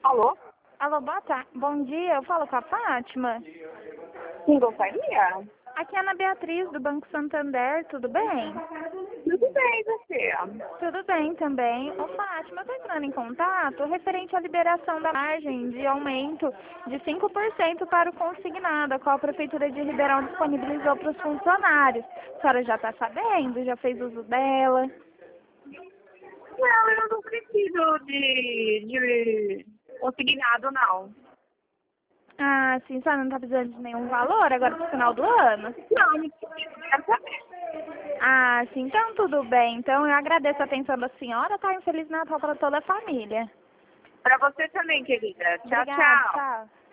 Alô? Alô, boa tarde. Bom dia, eu falo com a Fátima. Quem gostaria? Aqui é a Ana Beatriz, do Banco Santander, tudo bem? Tudo bem, você? Tudo bem também. Ô Fátima, eu estou entrando em contato referente à liberação da margem de aumento de 5% para o consignado, a qual a Prefeitura de Ribeirão disponibilizou para os funcionários. A senhora já está sabendo? Já fez uso dela? Não, eu não preciso de consignado, não. Ah, sim, a senhora não está precisando de nenhum valor agora para o final do ano? Não, não quero saber. Ah, sim, então tudo bem. Então eu agradeço a atenção da senhora, tá? Um Feliz Natal para toda a família. Para você também, querida. Tchau, Obrigada, tchau. tchau.